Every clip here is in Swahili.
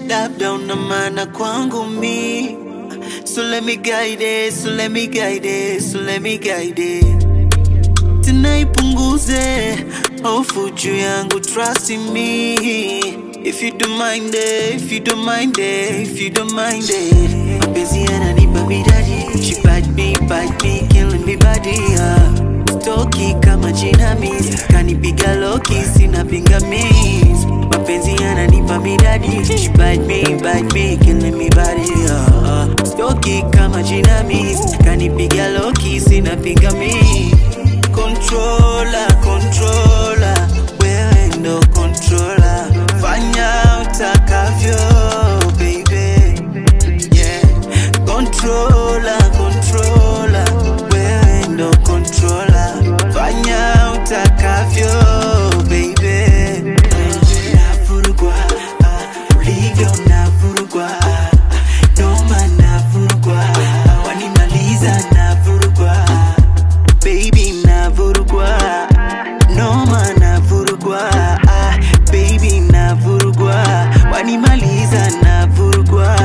labda una maana kwangu mi. So let me guide it, so let me guide it, so let me guide it. Tunaipunguze hofu juu yangu, trust in me. If you don't mind it, if you don't mind it, if you don't mind it. Mapenzi yananipa midadi, she bite me, killing me body. Stoki kama jinamizi, kanipiga loki sina pingamizi. Mapenzi yananipa midadi, she bite me, killing me body. Stoki kama jinamizi, kanipiga loki sina pingamizi. Controller, controller, wewe ndo controller. Fanya utakavyo, baby. Yeah. Controller, controller, wewe ndo controller. Fanya utakavyo, baby. Navurugwa, ulivyo navurugwa. Noma navurugwa, wanimaliza navurugwa. Baby navurugwa, noma navurugwa. Baby navurugwa, wanimaliza navurugwa.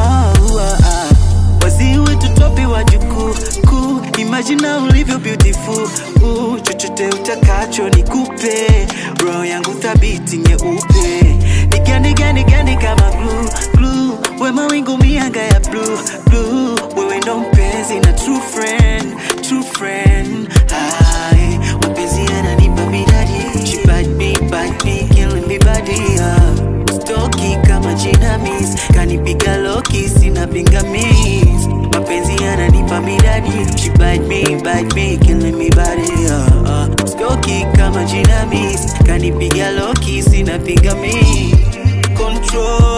Waziwe tutopi wajuku ku, imagine ulivyo beautiful. Chochote utakacho nikupe, roho yangu thabiti nyeupe. Nigande kama glue, we mawingu mianga ya blue. Wewe ndo mpenzi na true friend. Mapenzi yananipa midadi, she bite me, killing me body. Stoki kama jinamizi, kanipiga loki sina pingamizi. Mapenzi yananipa midadi, she bite me, killing me body. Stoki kama jinamizi, kanipiga loki sina pingamizi. Control